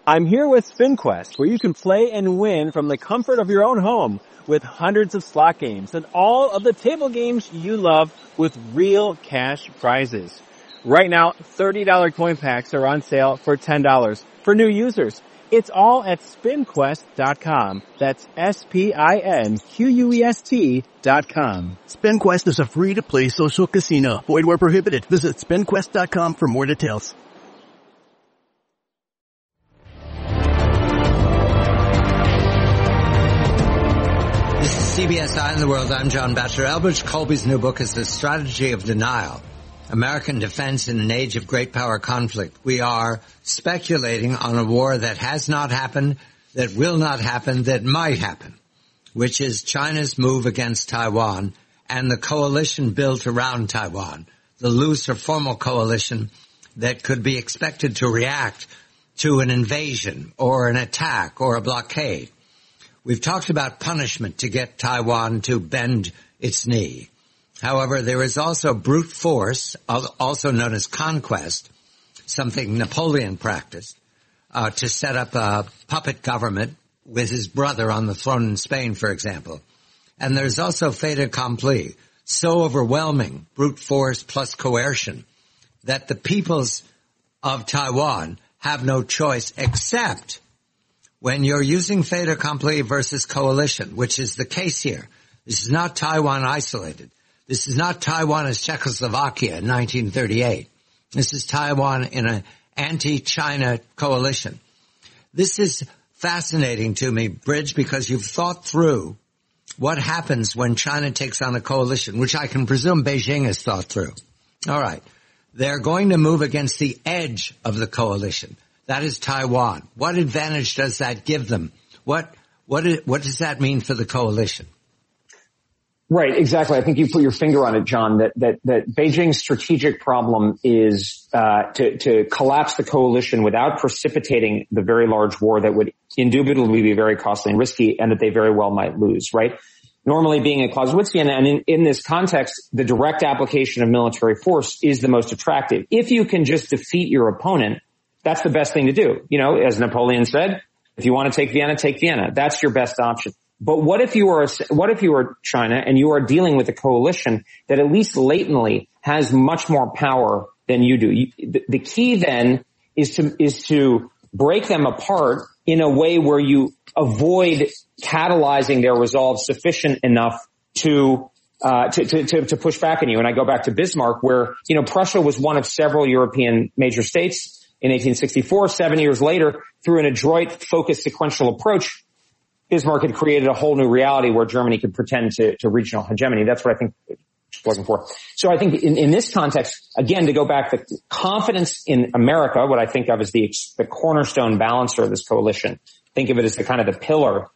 I'm here with SpinQuest, where you can play and win from the comfort of your own home with hundreds of slot games and all of the table games you love with real cash prizes. Right now, $30 coin packs are on sale for $10 for new users. It's all at SpinQuest.com. That's SpinQuest.com. SpinQuest is a free-to-play social casino. Void where prohibited. Visit SpinQuest.com for more details. This is CBS Eye on the World. I'm John Batchelor. Albert Colby's new book is The Strategy of Denial, American Defense in an Age of Great Power Conflict. We are speculating on a war that has not happened, that will not happen, that might happen, which is China's move against Taiwan and the coalition built around Taiwan, the loose or formal coalition that could be expected to react to an invasion or an attack or a blockade. We've talked about punishment to get Taiwan to bend its knee. However, there is also brute force, also known as conquest, something Napoleon practiced, to set up a puppet government with his brother on the throne in Spain, for example. And there's also fait accompli, so overwhelming, brute force plus coercion, that the peoples of Taiwan have no choice except when you're using fait accompli versus coalition, which is the case here. This is not Taiwan isolated. This is not Taiwan as Czechoslovakia in 1938. This is Taiwan in an anti-China coalition. This is fascinating to me, Bridge, because you've thought through what happens when China takes on a coalition, which I can presume Beijing has thought through. All right. They're going to move against the edge of the coalition. That is Taiwan. What advantage does that give them? What does that mean for the coalition? Right, exactly. I think you put your finger on it, John, that Beijing's strategic problem is to collapse the coalition without precipitating the very large war that would indubitably be very costly and risky and that they very well might lose, right? Normally being a Clausewitzian, and in this context, the direct application of military force is the most attractive. If you can just defeat your opponent, that's the best thing to do. You know, as Napoleon said, if you want to take Vienna, take Vienna. That's your best option. But what if you are China and you are dealing with a coalition that at least latently has much more power than you do? The key then is to break them apart in a way where you avoid catalyzing their resolve sufficient enough to push back on you. And I go back to Bismarck, where, you know, Prussia was one of several European major states in 1864. 7 years later, through an adroit, focused, sequential approach, Bismarck had created a whole new reality where Germany could pretend to regional hegemony. That's what I think she's looking for. So I think in this context, again, to go back, the confidence in America, what I think of as the cornerstone balancer of this coalition, think of it as the kind of the pillar.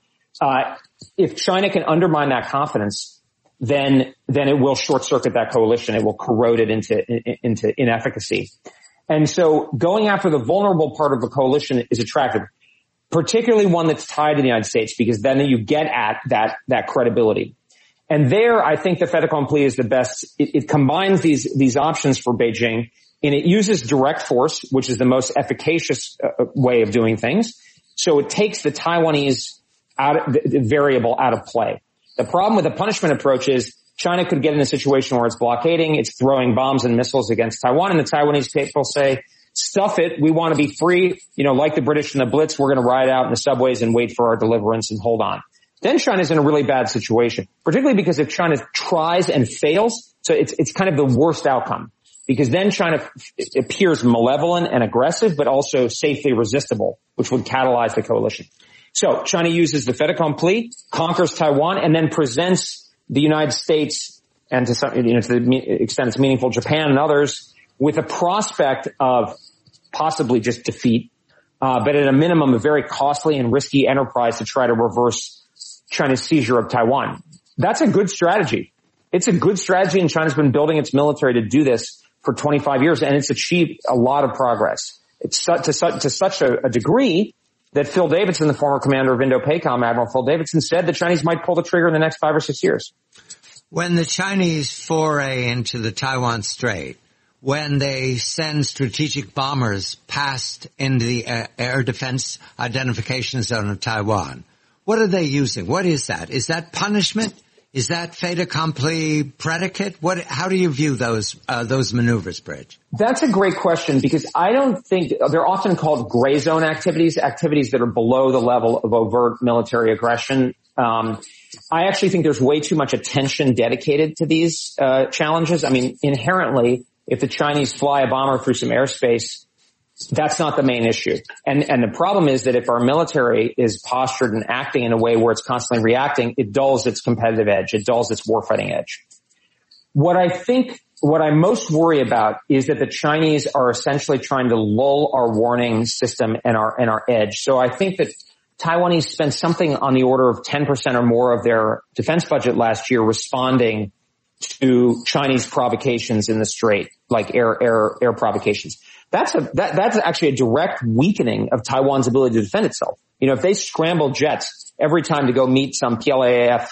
If China can undermine that confidence, then it will short circuit that coalition. It will corrode it into inefficacy. And so going after the vulnerable part of the coalition is attractive, particularly one that's tied to the United States, because then you get at that credibility. And there, I think the fait accompli is the best. It combines these options for Beijing, and it uses direct force, which is the most efficacious way of doing things. So it takes the Taiwanese variable out of play. The problem with the punishment approach is China could get in a situation where it's blockading, it's throwing bombs and missiles against Taiwan, and the Taiwanese people say, stuff it, we want to be free, you know, like the British in the Blitz, we're going to ride out in the subways and wait for our deliverance and hold on. Then China's in a really bad situation, particularly because if China tries and fails, so it's kind of the worst outcome, because then China appears malevolent and aggressive, but also safely resistible, which would catalyze the coalition. So China uses the fait accompli, conquers Taiwan, and then presents the United States and to some, you know, to the extent it's meaningful, Japan and others, with a prospect of possibly just defeat, but at a minimum a very costly and risky enterprise to try to reverse China's seizure of Taiwan. That's a good strategy. It's a good strategy, and China's been building its military to do this for 25 years, and it's achieved a lot of progress. It's to such a degree that Phil Davidson, the former commander of Indo-PACOM, Admiral Phil Davidson, said the Chinese might pull the trigger in the next 5 or 6 years. When the Chinese foray into the Taiwan Strait, when they send strategic bombers past into the air defense identification zone of Taiwan? What are they using? What is that? Is that punishment? Is that fait accompli predicate? How do you view those maneuvers, Bridge? That's a great question, because I don't think they're often called gray zone activities that are below the level of overt military aggression. I actually think there's way too much attention dedicated to these challenges. I mean, inherently, if the Chinese fly a bomber through some airspace, that's not the main issue. And the problem is that if our military is postured and acting in a way where it's constantly reacting, it dulls its competitive edge. It dulls its warfighting edge. What I most worry about is that the Chinese are essentially trying to lull our warning system and our edge. So I think that Taiwanese spent something on the order of 10% or more of their defense budget last year responding to Chinese provocations in the Strait, like air provocations. That's actually a direct weakening of Taiwan's ability to defend itself. You know, if they scramble jets every time to go meet some PLA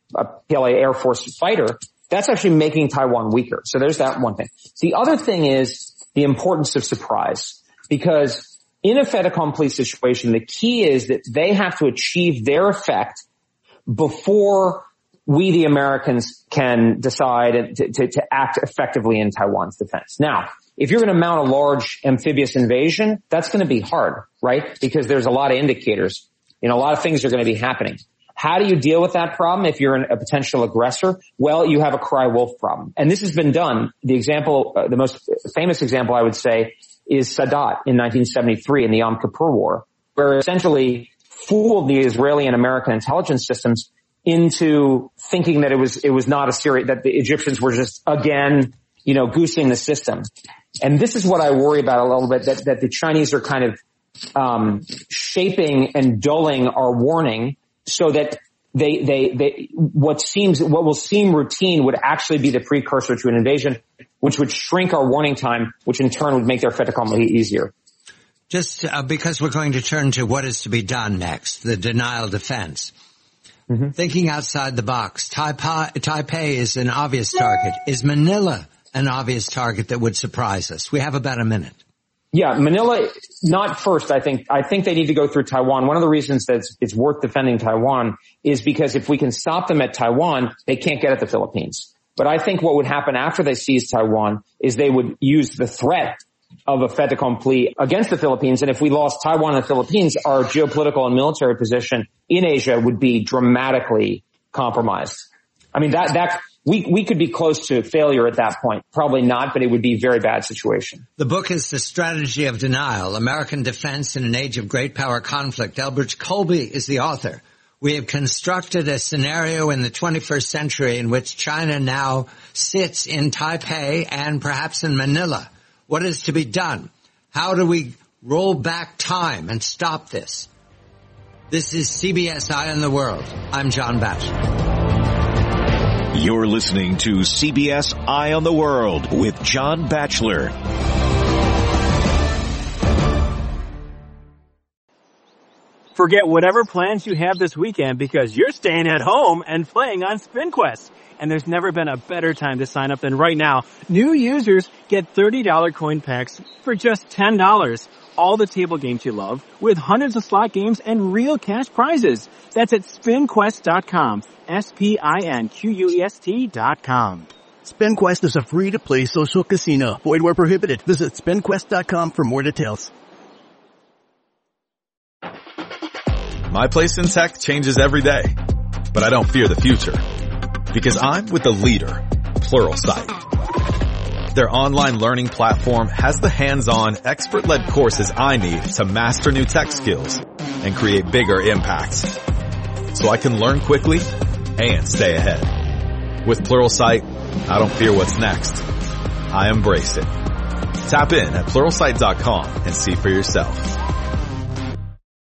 Air Force fighter, that's actually making Taiwan weaker. So there's that one thing. The other thing is the importance of surprise, because in a fait accompli situation, the key is that they have to achieve their effect before we, the Americans, can decide to act effectively in Taiwan's defense. Now, if you're going to mount a large amphibious invasion, that's going to be hard, right? Because there's a lot of indicators. You know, a lot of things are going to be happening. How do you deal with that problem if you're a potential aggressor? Well, you have a cry wolf problem. And this has been done. The most famous example I would say is Sadat in 1973 in the Yom Kippur War, where essentially fooled the Israeli and American intelligence systems into thinking that it was not a serious, that the Egyptians were just again, goosing the system. And this is what I worry about a little bit, that the Chinese are kind of shaping and dulling our warning so that what will seem routine would actually be the precursor to an invasion, which would shrink our warning time, which in turn would make their fait accompli easier. Just because we're going to turn to what is to be done next, the denial defense. Mm-hmm. Thinking outside the box, Taipei is an obvious target. Is Manila an obvious target that would surprise us? We have about a minute. Yeah, Manila, not first, I think. I think they need to go through Taiwan. One of the reasons that it's worth defending Taiwan is because if we can stop them at Taiwan, they can't get at the Philippines. But I think what would happen after they seize Taiwan is they would use the threat of a fait accompli against the Philippines. And if we lost Taiwan and the Philippines, our geopolitical and military position in Asia would be dramatically compromised. I mean, we could be close to failure at that point. Probably not, but it would be a very bad situation. The book is The Strategy of Denial, American Defense in an Age of Great Power Conflict. Elbridge Colby is the author. We have constructed a scenario in the 21st century in which China now sits in Taipei and perhaps in Manila. What is to be done? How do we roll back time and stop this? This is CBS Eye on the World. I'm John Batchelor. You're listening to CBS Eye on the World with John Batchelor. Forget whatever plans you have this weekend because you're staying at home and playing on SpinQuest. And there's never been a better time to sign up than right now. New users get $30 coin packs for just $10. All the table games you love with hundreds of slot games and real cash prizes. That's at SpinQuest.com. SpinQuest.com. SpinQuest is a free-to-play social casino. Void where prohibited. Visit SpinQuest.com for more details. My place in tech changes every day, but I don't fear the future because I'm with the leader, Pluralsight. Their online learning platform has the hands-on, expert-led courses I need to master new tech skills and create bigger impacts so I can learn quickly and stay ahead. With Pluralsight, I don't fear what's next. I embrace it. Tap in at Pluralsight.com and see for yourself.